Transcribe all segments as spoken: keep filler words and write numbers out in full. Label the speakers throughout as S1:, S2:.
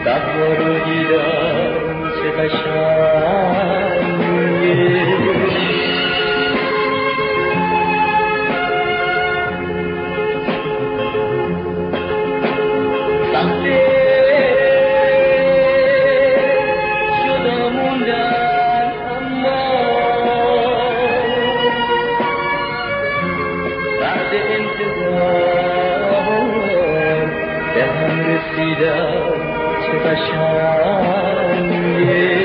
S1: بهار رو دیدم چه قشنگه سخته جدا موندن اما بعد انتظار به هم رسیدم چه قشنگه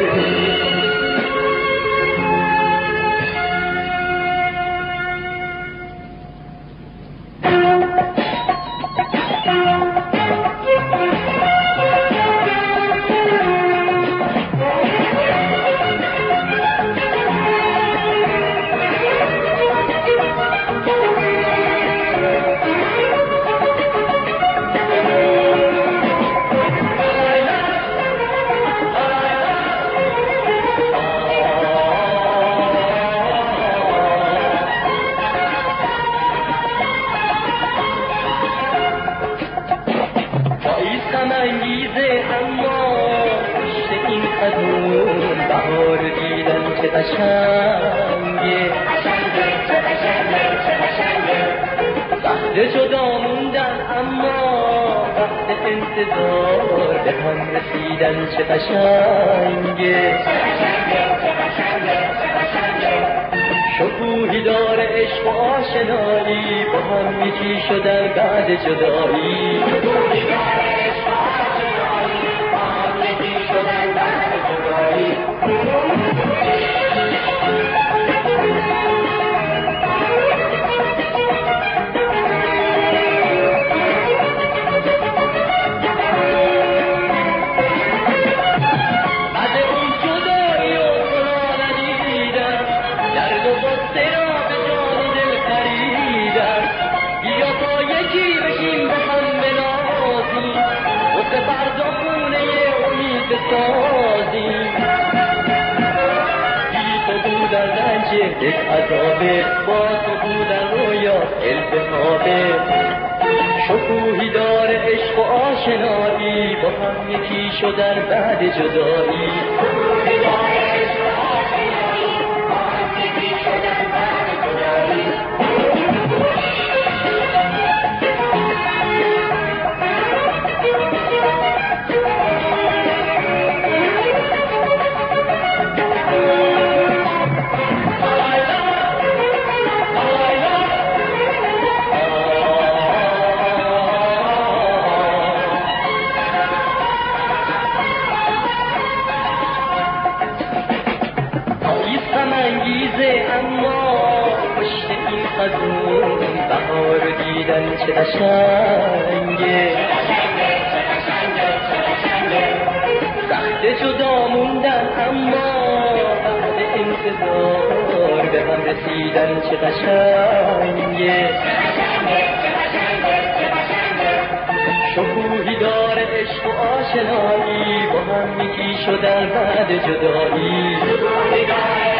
S1: انگیزه اما پشت این خزون بهار دیدن چه قشنگه وقت جدا موندن اما وقت انتظار به هم رسیدن چه قشنگه شکوهی داره عشق و آشنایی با هم یکی شدن بعد جدایی سازی بی تو بودن رنج یک عذابه با تو بودن رویا التهابه شکوهی داره عشق و آشنایی با هم یکی شدن بعد جدایی انگیزه اما پشت این خزون بهار دیدن چه قشنگه سخت جدا موندن اما بعد انتظار به هم رسیدن چه قشنگه شکوهی داره عشق و آشنایی با هم یکی شدن بعد جدایی